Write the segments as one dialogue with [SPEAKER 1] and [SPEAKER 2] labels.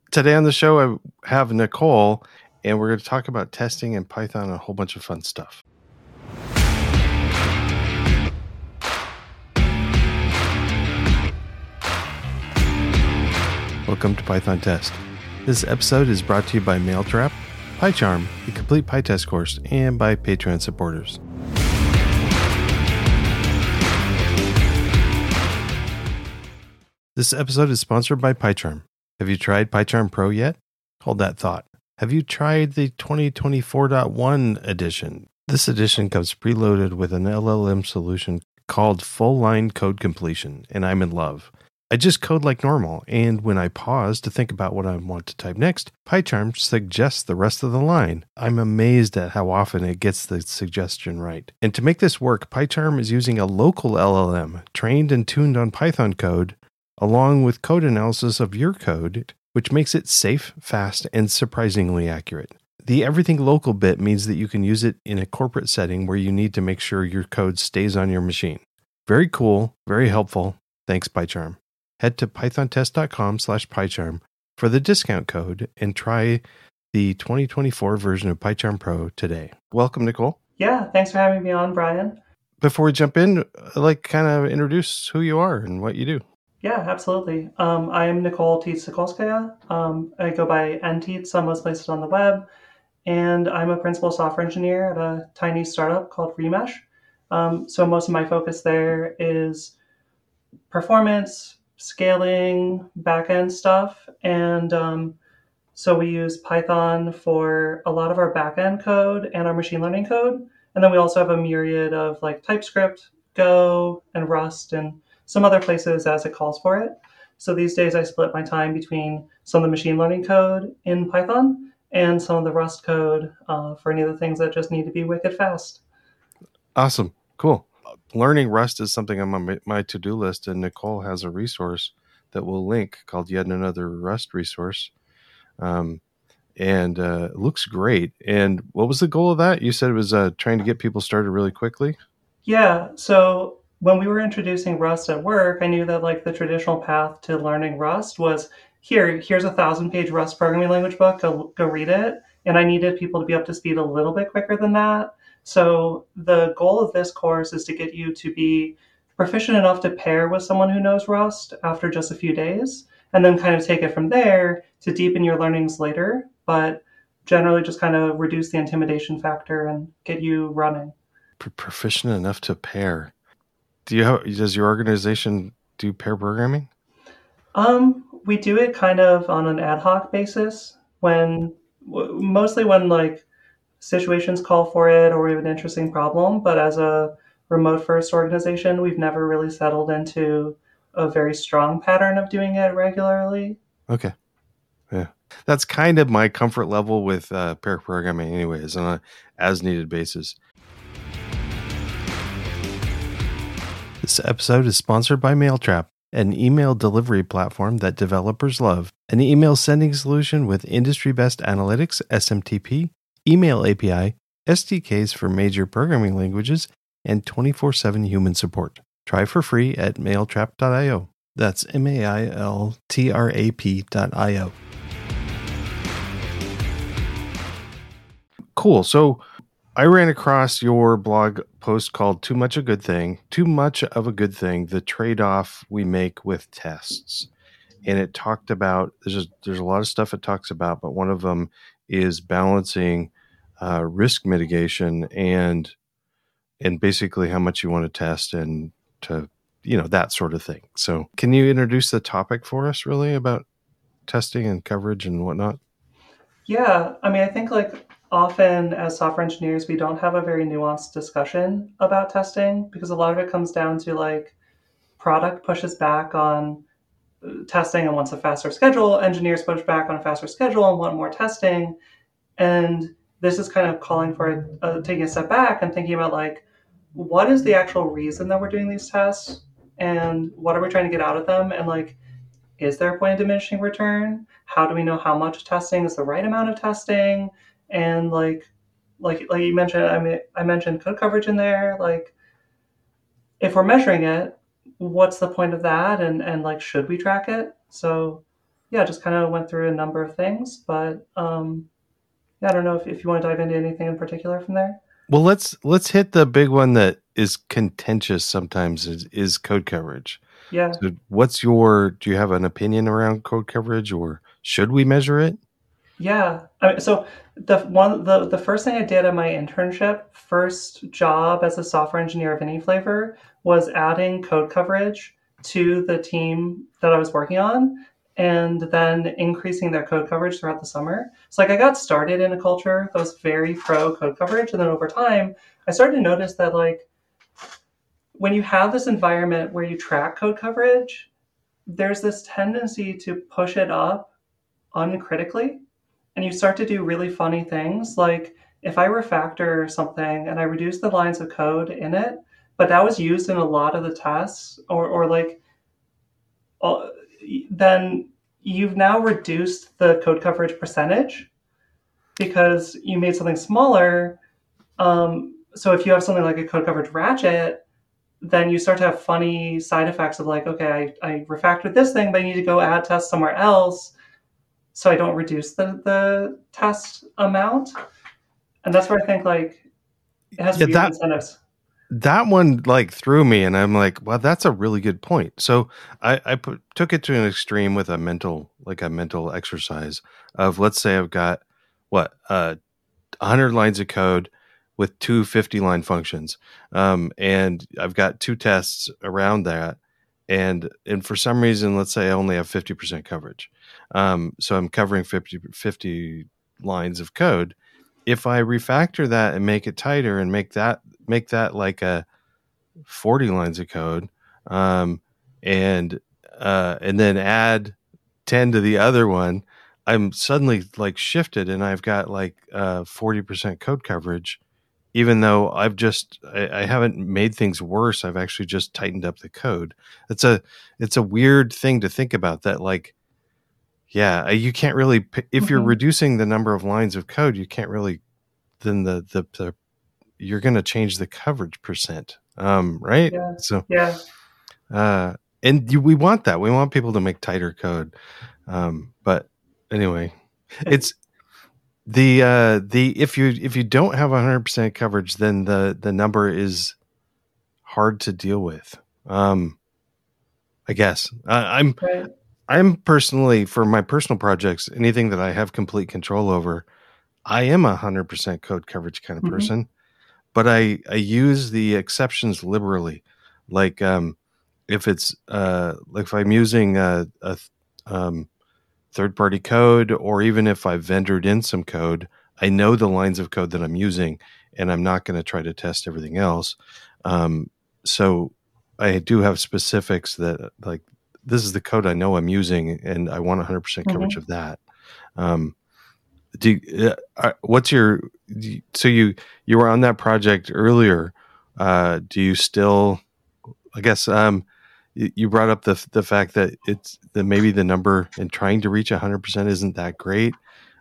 [SPEAKER 1] Today on the show, I have Nicole, and we're going to talk about testing in Python and a whole bunch of fun stuff. Welcome to Python Test. This episode is brought to you by Mailtrap, PyCharm, the complete PyTest course, and by Patreon supporters. This episode is sponsored by PyCharm. Have you tried PyCharm Pro yet? Hold that thought. Have you tried the 2024.1 edition? This edition comes preloaded with an LLM solution called Full Line Code Completion, and I'm in love. I just code like normal, and when I pause to think about what I want to type next, PyCharm suggests the rest of the line. I'm amazed at how often it gets the suggestion right. And to make this work, PyCharm is using a local LLM trained and tuned on Python code, along with code analysis of your code, which makes it safe, fast, and surprisingly accurate. The everything local bit means that you can use it in a corporate setting where you need to make sure your code stays on your machine. Very cool, very helpful. Thanks, PyCharm. Head to pythontest.com/PyCharm for the discount code and try the 2024 version of PyCharm Pro today. Welcome, Nicole.
[SPEAKER 2] Yeah, thanks for having me on, Brian.
[SPEAKER 1] Before we jump in, I'd like to kind of introduce who you are and what you do.
[SPEAKER 2] Yeah, absolutely. I'm Nicole Tietz-Sikorskaya. I go by nteets on most places on the web, and I'm a principal software engineer at a tiny startup called Remesh. So most of my focus there is performance, scaling, backend stuff, and so we use Python for a lot of our backend code and our machine learning code, and then we also have a myriad of like TypeScript, Go, and Rust, and some other places as it calls for it. So these days I split my time between some of the machine learning code in Python and some of the Rust code for any of the things that just need to be wicked fast.
[SPEAKER 1] Awesome. Cool. Learning Rust is something on my to-do list, and Nicole has a resource that we'll link called Yet Another Rust Resource. And it looks great. And what was the goal of that? You said it was trying to get people started really quickly?
[SPEAKER 2] Yeah, so when we were introducing Rust at work, I knew that like the traditional path to learning Rust was here's a 1,000-page Rust programming language book, go read it. And I needed people to be up to speed a little bit quicker than that. So the goal of this course is to get you to be proficient enough to pair with someone who knows Rust after just a few days, and then kind of take it from there to deepen your learnings later, but generally just kind of reduce the intimidation factor and get you running.
[SPEAKER 1] Proficient enough to pair. Does your organization do pair programming?
[SPEAKER 2] We do it kind of on an ad hoc basis mostly when like situations call for it or we have an interesting problem. But as a remote first organization, we've never really settled into a very strong pattern of doing it regularly.
[SPEAKER 1] Okay. Yeah. That's kind of my comfort level with pair programming anyways, on an as needed basis. This episode is sponsored by Mailtrap, an email delivery platform that developers love. An email sending solution with industry best analytics, SMTP, email API, SDKs for major programming languages, and 24/7 human support. Try for free at mailtrap.io. That's mailtrap.io. Cool. So I ran across your blog post called Too Much of a Good Thing, the trade-off we make with tests. And it talked about, there's a lot of stuff it talks about, but one of them is balancing risk mitigation and basically how much you want to test and to, that sort of thing. So can you introduce the topic for us really about testing and coverage and whatnot?
[SPEAKER 2] Yeah, I mean, I think like often as software engineers, we don't have a very nuanced discussion about testing because a lot of it comes down to like product pushes back on testing and wants a faster schedule. Engineers push back on a faster schedule and want more testing. And this is kind of calling for taking a step back and thinking about like, what is the actual reason that we're doing these tests and what are we trying to get out of them? And like, is there a point of diminishing return? How do we know how much testing is the right amount of testing? And like you mentioned, I mentioned code coverage in there. Like, if we're measuring it, what's the point of that? And like, should we track it? So yeah, just kind of went through a number of things. But yeah, I don't know if you want to dive into anything in particular from there.
[SPEAKER 1] Well, let's hit the big one that is contentious sometimes is code coverage.
[SPEAKER 2] Yeah.
[SPEAKER 1] So do you have an opinion around code coverage, or should we measure it?
[SPEAKER 2] Yeah. So the first thing I did at my internship, first job as a software engineer of any flavor, was adding code coverage to the team that I was working on, and then increasing their code coverage throughout the summer. So like I got started in a culture that was very pro code coverage, and then over time, I started to notice that like when you have this environment where you track code coverage, there's this tendency to push it up uncritically, and you start to do really funny things. Like if I refactor something and I reduce the lines of code in it, but that was used in a lot of the tests, or like, uh, then you've now reduced the code coverage percentage because you made something smaller. So if you have something like a code coverage ratchet, then you start to have funny side effects of like, okay, I refactored this thing, but I need to go add tests somewhere else so I don't reduce the test amount. And that's where I think like it has
[SPEAKER 1] Yeah,
[SPEAKER 2] weird incentives.
[SPEAKER 1] that one like threw me, and I'm like, well, that's a really good point. So I took it to an extreme with a mental exercise of, let's say I've got what 100 lines of code with two 50-line functions, and I've got two tests around that, and for some reason, let's say I only have 50% coverage, so I'm covering 50 lines of code. If I refactor that and make it tighter and make that like a 40 lines of code, um, and then add 10 to the other one, I'm suddenly like shifted, and I've got like 40% code coverage, even though I haven't made things worse. I've actually just tightened up the code. It's a weird thing to think about, that like, yeah, you can't really, if you're
[SPEAKER 2] Mm-hmm.
[SPEAKER 1] reducing the number of lines of code, you can't really, then the you're going to change the coverage percent, right?
[SPEAKER 2] Yeah.
[SPEAKER 1] So
[SPEAKER 2] Yeah.
[SPEAKER 1] uh we want that, we want people to make tighter code, but anyway, it's the if you don't have 100% coverage, then the number is hard to deal with, I guess.
[SPEAKER 2] Right.
[SPEAKER 1] I'm personally, for my personal projects, anything that I have complete control over, I am 100% code coverage kind of
[SPEAKER 2] Mm-hmm.
[SPEAKER 1] person, but I use the exceptions liberally. Like, if it's like if I'm using a um, third party code, or even if I've vendored in some code, I know the lines of code that I'm using, and I'm not going to try to test everything else. So I do have specifics that, like, this is the code I know I'm using, and I want 100% coverage
[SPEAKER 2] Mm-hmm.
[SPEAKER 1] of that. Um, what's your, so you were on that project earlier. Do you still, I guess, you brought up the fact that it's that maybe the number in trying to reach 100% isn't that great.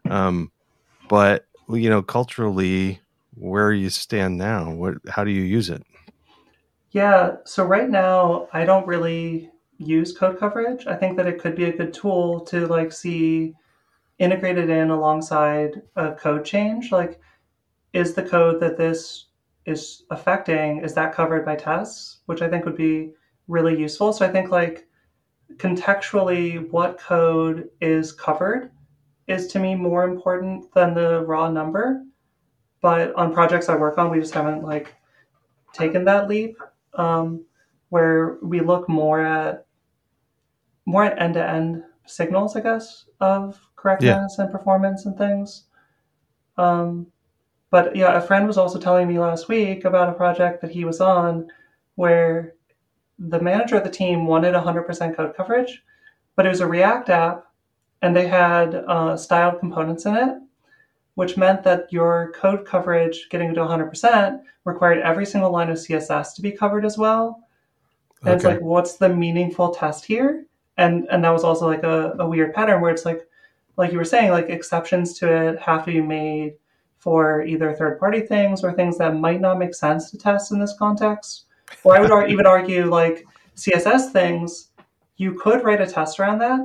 [SPEAKER 1] But culturally, where you stand now, how do you use it?
[SPEAKER 2] Yeah. So right now, I don't really use code coverage. I think that it could be a good tool to like see integrated in alongside a code change. Like, is the code that this is affecting, is that covered by tests? Which I think would be really useful. So I think like contextually, what code is covered is to me more important than the raw number. But on projects I work on, we just haven't like taken that leap, um, where we look more at end to end signals, I guess, of
[SPEAKER 1] Yeah.
[SPEAKER 2] correctness and performance and things. Um, but yeah, a friend was also telling me last week about a project that he was on where the manager of the team wanted 100% code coverage, but it was a React app and they had styled components in it, which meant that your code coverage getting to 100% required every single line of CSS to be covered as well. And it's
[SPEAKER 1] Okay.
[SPEAKER 2] like, what's the meaningful test here? And that was also like a weird pattern where it's like you were saying, like exceptions to it have to be made for either third party things or things that might not make sense to test in this context. Or I would even argue like CSS things, you could write a test around that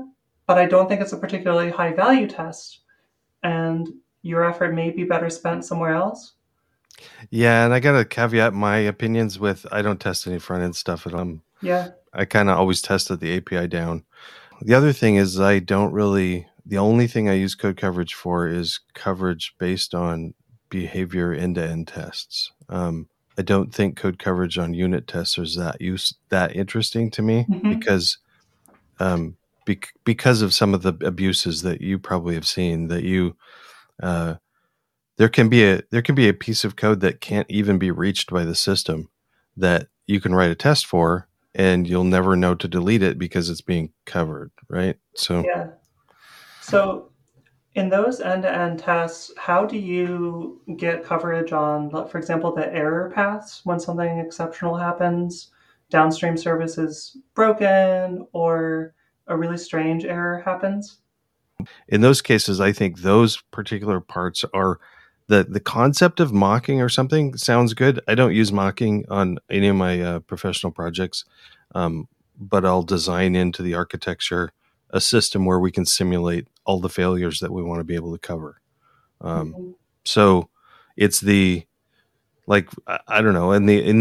[SPEAKER 2] but I don't think it's a particularly high value test, and your effort may be better spent somewhere else.
[SPEAKER 1] Yeah, and I got to caveat my opinions with I don't test any front end stuff at all.
[SPEAKER 2] Yeah.
[SPEAKER 1] I kind of always tested the API down. The other thing is I don't really, the only thing I use code coverage for is coverage based on behavior end-to-end tests. I don't think code coverage on unit tests is that interesting to me
[SPEAKER 2] Hmm.
[SPEAKER 1] because because of some of the abuses that you probably have seen that uh, there can be a piece of code that can't even be reached by the system that you can write a test for and you'll never know to delete it because it's being covered, right? So
[SPEAKER 2] Yeah. So in those end-to-end tests, how do you get coverage on, for example, the error paths when something exceptional happens, downstream service is broken, or a really strange error happens?
[SPEAKER 1] in those cases, I think those particular parts are the concept of mocking or something sounds good. I don't use mocking on any of my professional projects, but I'll design into the architecture a system where we can simulate all the failures that we want to be able to cover. Um,
[SPEAKER 2] Mhm.
[SPEAKER 1] so it's the like I don't know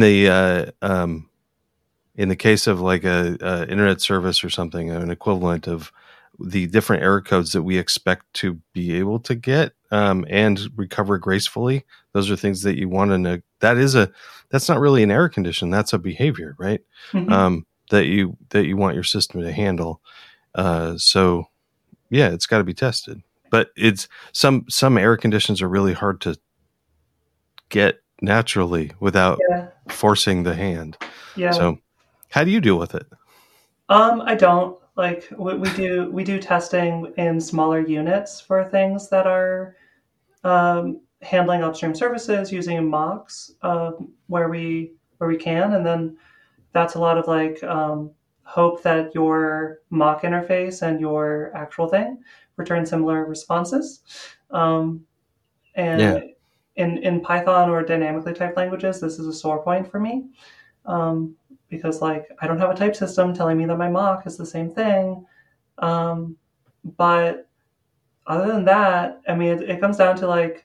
[SPEAKER 1] in the case of like a internet service or something, an equivalent of the different error codes that we expect to be able to get and recover gracefully. Those are things that you want to know. That's not really an error condition. That's a behavior, right?
[SPEAKER 2] Mhm.
[SPEAKER 1] That you want your system to handle. So yeah, it's got to be tested. But it's some error conditions are really hard to get naturally without
[SPEAKER 2] Yeah.
[SPEAKER 1] forcing the hand.
[SPEAKER 2] Yeah.
[SPEAKER 1] So how do you deal with it?
[SPEAKER 2] I don't like we do testing in smaller units for things that are handling upstream services using mocks where we can, and then that's a lot of like hope that your mock interface and your actual thing return similar responses. Um, and
[SPEAKER 1] Yeah.
[SPEAKER 2] in Python or dynamically typed languages, this is a sore point for me, um, because like I don't have a type system telling me that my mock is the same thing. Um, but other than that, I mean, it comes down to like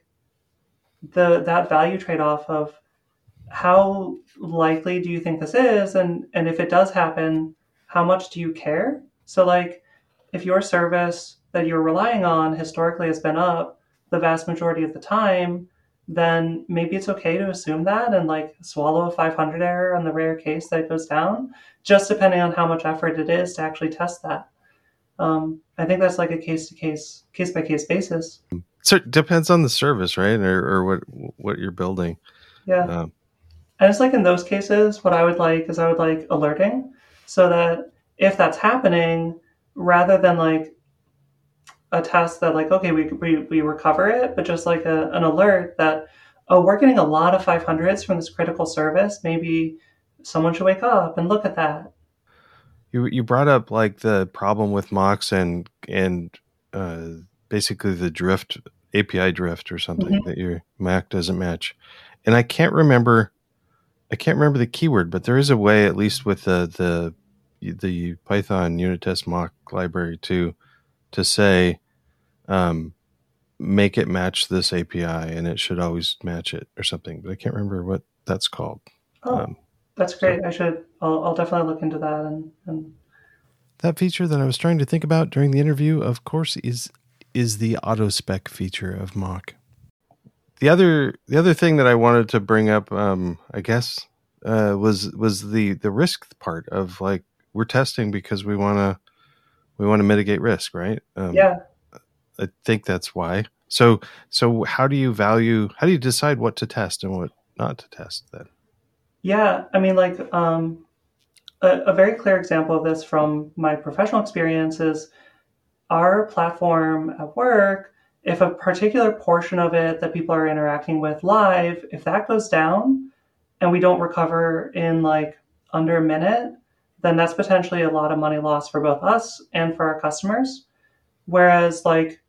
[SPEAKER 2] that value trade off of how likely do you think this is, and if it does happen, how much do you care? So like if your service that you're relying on historically has been up the vast majority of the time, then maybe it's okay to assume that and like swallow a 500 error on the rare case that it goes down, just depending on how much effort it is to actually test that. I think that's like a case by case basis.
[SPEAKER 1] So it depends on the service, right? Or what you're building.
[SPEAKER 2] Yeah.
[SPEAKER 1] Um,
[SPEAKER 2] And it's like in those cases, what I would like is I would like alerting so that if that's happening, rather than like a test that like, okay, we recover it, but just like an alert that, oh, we're getting a lot of 500s from this critical service. Maybe someone should wake up and look at that.
[SPEAKER 1] you brought up like the problem with mocks and uh, basically the drift API drift or something
[SPEAKER 2] Hmm.
[SPEAKER 1] that your Mac doesn't match, and I can't remember the keyword, but there is a way, at least with the Python unit test mock library, to say um, make it match this API, and it should always match it or something. But I can't remember what that's called.
[SPEAKER 2] Oh,
[SPEAKER 1] Um,
[SPEAKER 2] that's
[SPEAKER 1] so
[SPEAKER 2] great. I'll definitely look into that. And
[SPEAKER 1] that feature that I was trying to think about during the interview, of course, is the auto spec feature of mock. The other thing that I wanted to bring up, I guess, was the risk part of like we're testing because we want to mitigate risk, right?
[SPEAKER 2] yeah,
[SPEAKER 1] I think that's why. So how do you decide what to test and what not to test then?
[SPEAKER 2] yeah. I mean, like, a very clear example of this from my professional experience is our platform at work. If a particular portion of it that people are interacting with live, if that goes down and we don't recover in like under a minute, then that's potentially a lot of money lost for both us and for our customers. Whereas like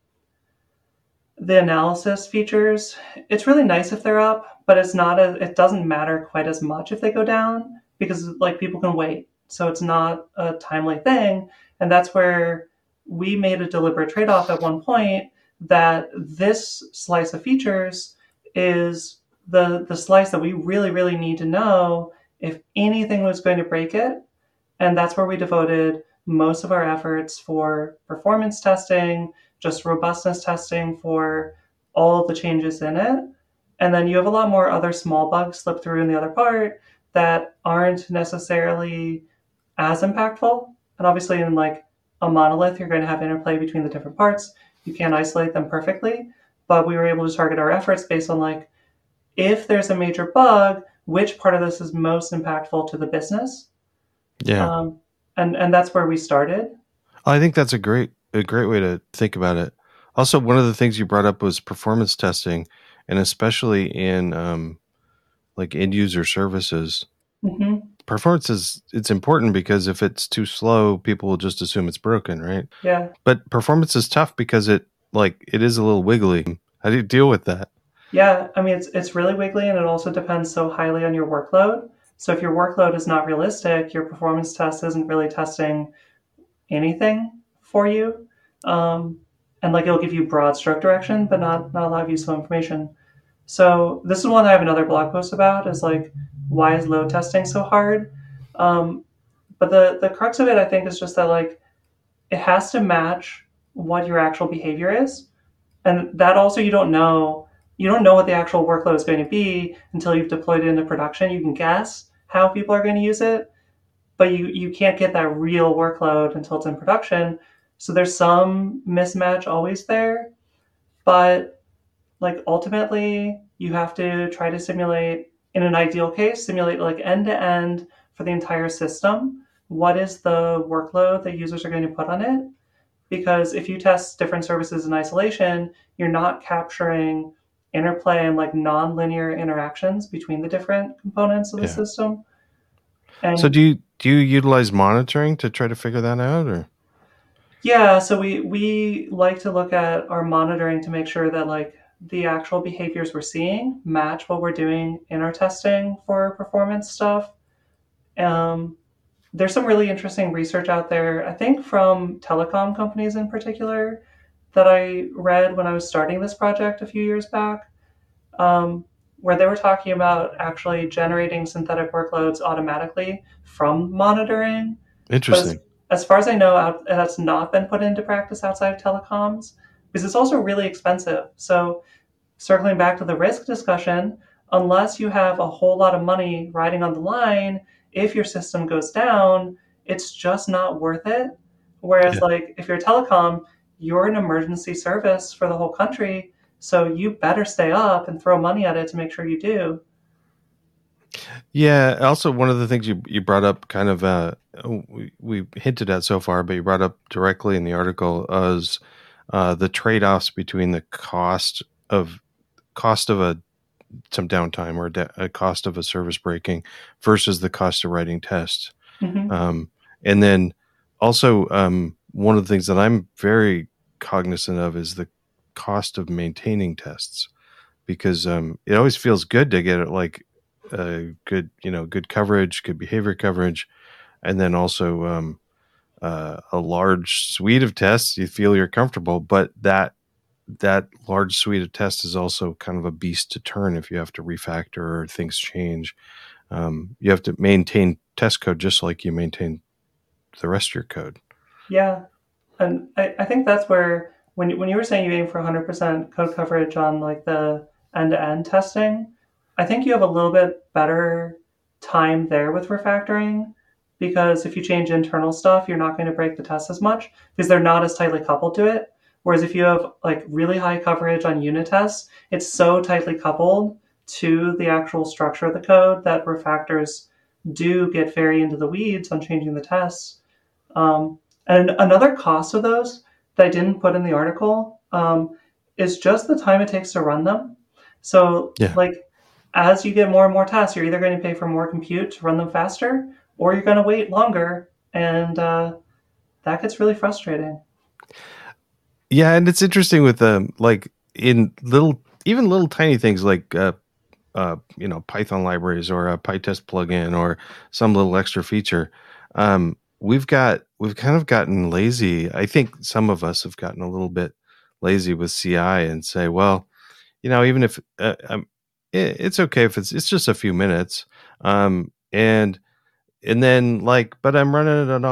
[SPEAKER 2] the analysis features, it's really nice if they're up, but it doesn't matter quite as much if they go down because like people can wait. So it's not a timely thing. And that's where we made a deliberate trade-off at one point that this slice of features is the slice that we really, really need to know if anything was going to break it. And that's where we devoted most of our efforts for performance testing, just robustness testing for all of the changes in it. And then you have a lot more other small bugs slip through in the other part that aren't necessarily as impactful. And obviously, in like a monolith, you're going to have interplay between the different parts. You can't isolate them perfectly, but we were able to target our efforts based on like, if there's a major bug, which part of this is most impactful to the business?
[SPEAKER 1] Yeah.
[SPEAKER 2] And that's where we started.
[SPEAKER 1] I think that's a great way to think about it. Also, one of the things you brought up was performance testing, and especially in like end user services.
[SPEAKER 2] Mm-hmm.
[SPEAKER 1] Performance it's important because if it's too slow, people will just assume it's broken, right?
[SPEAKER 2] Yeah.
[SPEAKER 1] But performance is tough because it is a little wiggly. How do you deal with that?
[SPEAKER 2] Yeah, I mean it's really wiggly, and it also depends so highly on your workload. So if your workload is not realistic, your performance test isn't really testing anything for you, and like it'll give you broad stroke direction, but not a lot of useful information. So this is one I have another blog post about. Is like why is load testing so hard? Um, but the crux of it, I think, is just that like it has to match what your actual behavior is, and that also you don't know what the actual workload is going to be until you've deployed it into production. You can guess how people are going to use it, but you can't get that real workload until it's in production. So there's some mismatch always there, but like ultimately you have to try to simulate, in an ideal case, simulate like end to end for the entire system. What is the workload that users are going to put on it? Because if you test different services in isolation, you're not capturing interplay and like non-linear interactions between the different components of the
[SPEAKER 1] Yeah.
[SPEAKER 2] system.
[SPEAKER 1] So
[SPEAKER 2] And
[SPEAKER 1] do you utilize monitoring to try to figure that out, or?
[SPEAKER 2] yeah, so we like to look at our monitoring to make sure that like the actual behaviors we're seeing match what we're doing in our testing for performance stuff. Um, there's some really interesting research out there, I think from telecom companies in particular, that I read when I was starting this project a few years back, um, where they were talking about actually generating synthetic workloads automatically from monitoring. But
[SPEAKER 1] Interesting.
[SPEAKER 2] as far as I know, that's not been put into practice outside of telecoms because it's also really expensive. So, circling back to the risk discussion, unless you have a whole lot of money riding on the line, if your system goes down, it's just not worth it. Whereas,
[SPEAKER 1] Yeah.
[SPEAKER 2] like, if you're a telecom, you're an emergency service for the whole country. So you better stay up and throw money at it to make sure you do.
[SPEAKER 1] Yeah. Also, one of the things you brought up, kind of, we hinted at so far, but you brought up directly in the article is the trade offs between the of cost of some downtime or a cost of a service breaking versus the cost of writing tests.
[SPEAKER 2] Hmm.
[SPEAKER 1] And then also, one of the things that I'm very cognizant of is the cost of maintaining tests, because it always feels good to get it like good, good coverage, good behavior coverage, and then also a large suite of tests. You feel you're comfortable, but that large suite of tests is also kind of a beast to turn if you have to refactor or things change. You have to maintain test code just like you maintain the rest of your code.
[SPEAKER 2] Yeah. And I think that's where, when you were saying you aim for 100% code coverage on like the end to end testing, I think you have a little bit better time there with refactoring because if you change internal stuff, you're not going to break the test as much because they're not as tightly coupled to it. Whereas if you have like really high coverage on unit tests, it's so tightly coupled to the actual structure of the code that refactors do get very into the weeds on changing the tests. And another cost of those that I didn't put in the article is just the time it takes to run them. So,
[SPEAKER 1] Yeah.
[SPEAKER 2] like, as you get more and more tasks, you're either going to pay for more compute to run them faster, or you're going to wait longer, and that gets really frustrating.
[SPEAKER 1] Yeah, and it's interesting with like in even little tiny things like Python libraries or a PyTest plugin or some little extra feature. we've kind of gotten lazy. I think some of us have gotten a little bit lazy with CI and say, well, even if it's okay if it's just a few minutes, and then but I'm running it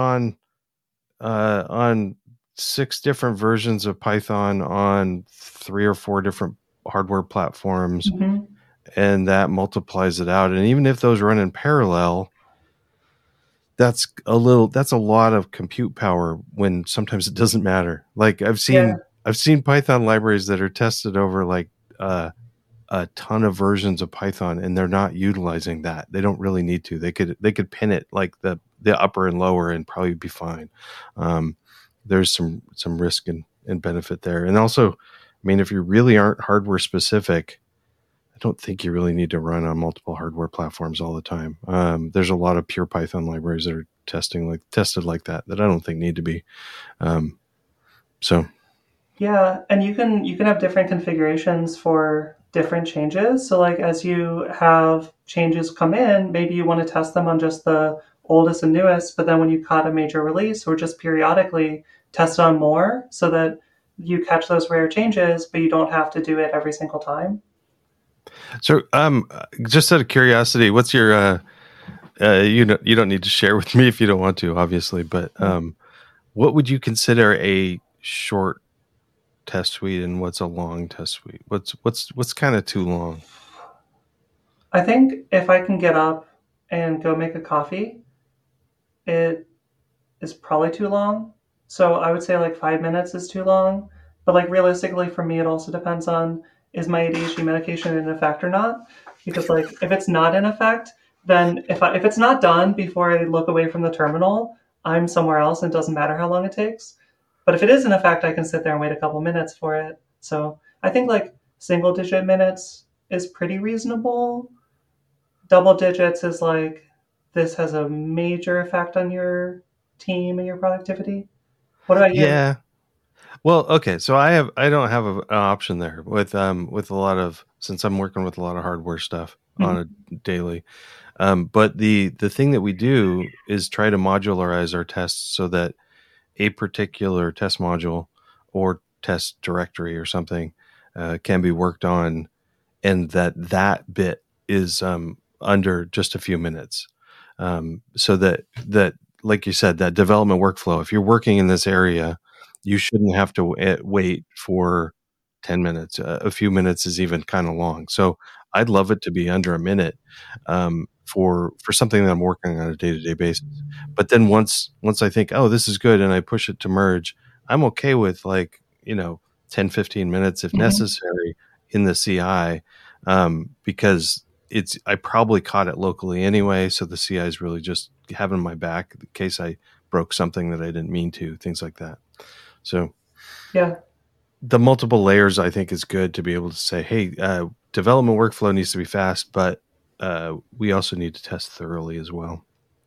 [SPEAKER 1] on 6 different versions of Python on 3 or 4 different hardware platforms,
[SPEAKER 2] Mm-hmm.
[SPEAKER 1] and that multiplies it out. And even if those run in parallel, that's a lot of compute power when sometimes it doesn't matter. Like I've seen Python libraries that are tested over a ton of versions of Python, and they're not utilizing that. They don't really need to. They could pin it like the upper and lower and probably be fine. There's some risk and benefit there. And also, I mean, if you really aren't hardware specific, I don't think you really need to run on multiple hardware platforms all the time. There's a lot of pure Python libraries that are tested like that I don't think need to be.
[SPEAKER 2] Yeah, and you can have different configurations for different changes. So like as you have changes come in, maybe you want to test them on just the oldest and newest, but then when you cut a major release or just periodically test on more so that you catch those rare changes, but you don't have to do it every single time.
[SPEAKER 1] So, just out of curiosity, what's your you don't need to share with me if you don't want to, obviously, but what would you consider a short test suite and what's a long test suite? What's kind of too long?
[SPEAKER 2] I think if I can get up and go make a coffee, it is probably too long. So I would say like 5 minutes is too long. But like realistically for me, it also depends on is my ADHD medication in effect or not? Because like if it's not in effect, then if it's not done before I look away from the terminal, I'm somewhere else and it doesn't matter how long it takes. But if it is in effect, I can sit there and wait a couple minutes for it. So I think like single digit minutes is pretty reasonable. Double digits is like this has a major effect on your team and your productivity. What about you?
[SPEAKER 1] Yeah. Well, okay. So I don't have an option there with a lot of, since I'm working with a lot of hardware stuff on a daily. But the thing that we do is try to modularize our tests so that a particular test module or test directory or something can be worked on, and that bit is under just a few minutes. So that like you said, that development workflow, if you're working in this area, you shouldn't have to wait for 10 minutes. A few minutes is even kind of long. So I'd love it to be under a minute for something that I'm working on a day-to-day basis. But then once I think, oh, this is good, and I push it to merge, I'm okay with 10, 15 minutes if necessary in the CI, because I probably caught it locally anyway. So the CI is really just having my back in case I broke something that I didn't mean to, things like that. So
[SPEAKER 2] Yeah.
[SPEAKER 1] The multiple layers, I think, is good to be able to say, hey, development workflow needs to be fast, but we also need to test thoroughly as well.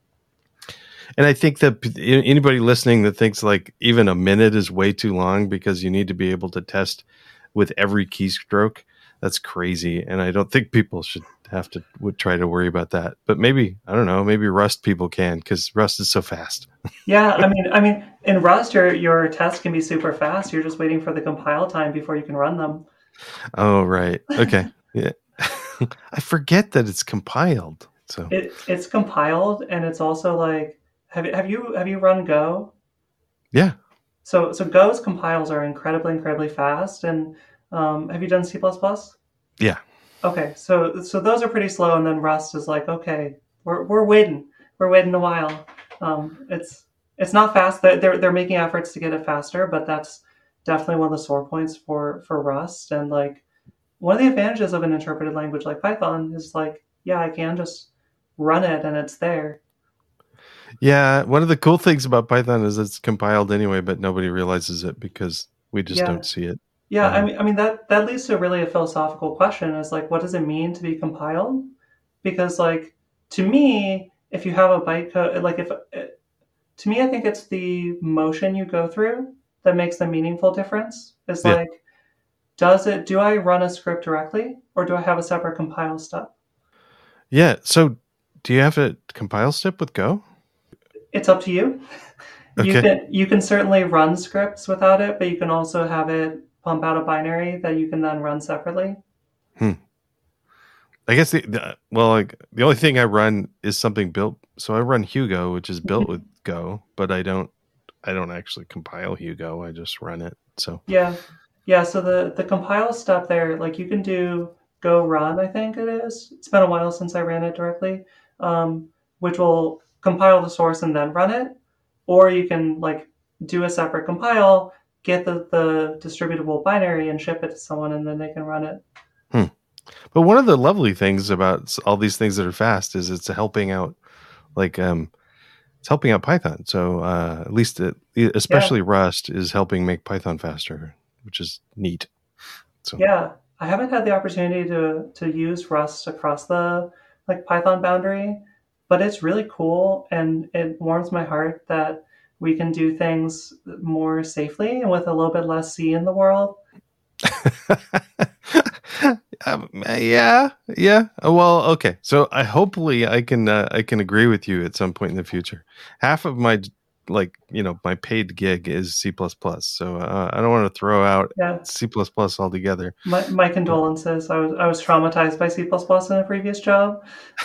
[SPEAKER 1] And I think that anybody listening that thinks like even a minute is way too long because you need to be able to test with every keystroke, that's crazy. And I don't think people should have to try to worry about that. But maybe, I don't know, maybe Rust people can, because Rust is so fast.
[SPEAKER 2] Yeah, I mean, in Rust, your tests can be super fast. You're just waiting for the compile time before you can run them.
[SPEAKER 1] Oh, right. Okay. Yeah. I forget that it's compiled. So
[SPEAKER 2] it's compiled, and it's also like, have you run Go?
[SPEAKER 1] yeah.
[SPEAKER 2] So Go's compiles are incredibly fast. And have you done C++?
[SPEAKER 1] Yeah.
[SPEAKER 2] Okay, so those are pretty slow, and then Rust is like, okay, we're waiting a while. It's not fast. They're making efforts to get it faster, but that's definitely one of the sore points for Rust. And like one of the advantages of an interpreted language like Python is like, yeah, I can just run it and it's there.
[SPEAKER 1] Yeah, one of the cool things about Python is it's compiled anyway, but nobody realizes it because we just
[SPEAKER 2] Yeah,
[SPEAKER 1] don't see it.
[SPEAKER 2] yeah. I mean that leads to really a philosophical question: is like, what does it mean to be compiled? Because like to me, if you have a bytecode, like if to me, I think it's the motion you go through that makes the meaningful difference. It's
[SPEAKER 1] Yeah.
[SPEAKER 2] like, do I run a script directly or do I have a separate compile step?
[SPEAKER 1] Yeah. So do you have a compile step with Go?
[SPEAKER 2] It's up to you.
[SPEAKER 1] Okay.
[SPEAKER 2] You can certainly run scripts without it, but you can also have it pump out a binary that you can then run separately.
[SPEAKER 1] Hmm. I guess like the only thing I run is something built. So I run Hugo, which is built with Go, but I don't actually compile Hugo. I just run it. So
[SPEAKER 2] Yeah. Yeah, so the compile step there, like you can do go run, I think it is. It's been a while since I ran it directly, which will compile the source and then run it. Or you can like do a separate compile, get the distributable binary and ship it to someone and then they can run it.
[SPEAKER 1] But one of the lovely things about all these things that are fast is it's helping out, like it's helping out Python. So at least
[SPEAKER 2] Yeah.
[SPEAKER 1] especially Rust is helping make Python faster, which is neat. So
[SPEAKER 2] Yeah. I haven't had the opportunity to use Rust across the like Python boundary, but it's really cool and it warms my heart that we can do things more safely and with a little bit less C in the world.
[SPEAKER 1] yeah. Well, okay. So hopefully I can agree with you at some point in the future. Half of my my paid gig is C++. So I don't want to throw out
[SPEAKER 2] Yeah.
[SPEAKER 1] C++ altogether.
[SPEAKER 2] My condolences. I was traumatized by C++ in a previous job.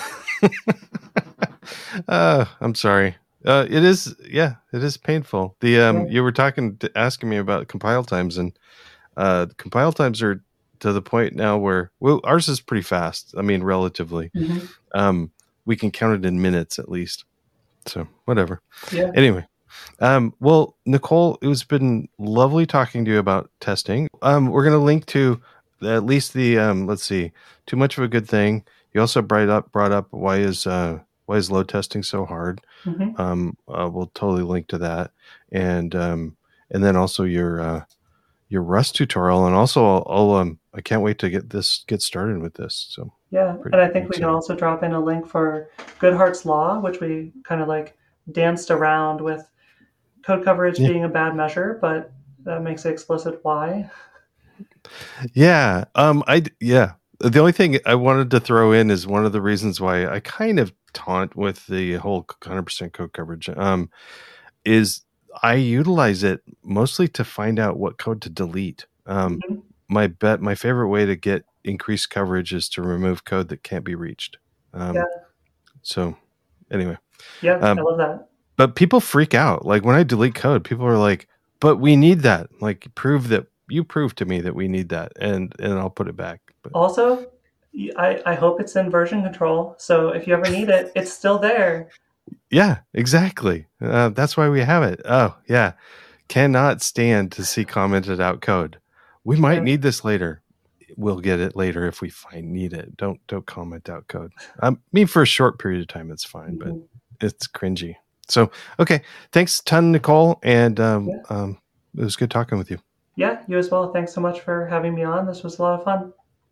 [SPEAKER 1] I'm sorry. It is painful. The
[SPEAKER 2] Yeah.
[SPEAKER 1] you were asking me about compile times, and compile times are to the point now where, well, ours is pretty fast. I mean, relatively.
[SPEAKER 2] Hmm.
[SPEAKER 1] We can count it in minutes at least. So whatever.
[SPEAKER 2] Yeah.
[SPEAKER 1] Anyway, well, Nicole, it was been lovely talking to you about testing. We're going to link to at least the let's see, Too Much of a Good Thing. You also brought up why is load testing so hard.
[SPEAKER 2] Hmm.
[SPEAKER 1] We'll totally link to that, and then also your Rust tutorial, and also I can't wait to get started with this. So
[SPEAKER 2] Yeah.
[SPEAKER 1] pretty
[SPEAKER 2] And I think we can
[SPEAKER 1] excited.
[SPEAKER 2] also drop in a link for Goodhart's Law, which we kind of like danced around with code coverage
[SPEAKER 1] Yeah.
[SPEAKER 2] being a bad measure, but that makes it explicit why.
[SPEAKER 1] Yeah. The only thing I wanted to throw in is one of the reasons why I kind of taunt with the whole 100% code coverage is I utilize it mostly to find out what code to delete.
[SPEAKER 2] Mhm.
[SPEAKER 1] My favorite way to get increased coverage is to remove code that can't be reached.
[SPEAKER 2] Yeah.
[SPEAKER 1] So anyway,
[SPEAKER 2] Yeah. I
[SPEAKER 1] um,
[SPEAKER 2] love that.
[SPEAKER 1] but people freak out. Like when I delete code, people are like, "But we need that. Like, prove to me that we need that, and I'll put it back." But
[SPEAKER 2] Also, I hope it's in version control. So if you ever need it, it's still there.
[SPEAKER 1] yeah, exactly. That's why we have it. Oh yeah, cannot stand to see commented out code. We might
[SPEAKER 2] Yeah.
[SPEAKER 1] need this later. We'll get it later if we need it. Don't comment out code. I mean, for a short period of time, it's fine, but
[SPEAKER 2] Mhm.
[SPEAKER 1] it's cringy. So okay, thanks a ton, Nicole, and
[SPEAKER 2] Yeah.
[SPEAKER 1] it was good talking with you.
[SPEAKER 2] Yeah. You as well. Thanks so much for having me on. This was a lot of fun.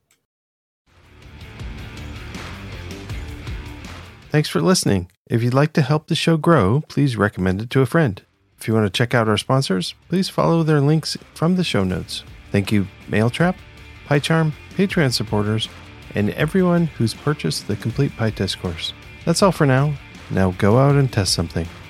[SPEAKER 1] Thanks for listening. If you'd like to help the show grow, please recommend it to a friend. If you want to check out our sponsors, please follow their links from the show notes. Thank you, Mailtrap, PyCharm, Patreon supporters, and everyone who's purchased the complete PyTest course. That's all for now. Now go out and test something.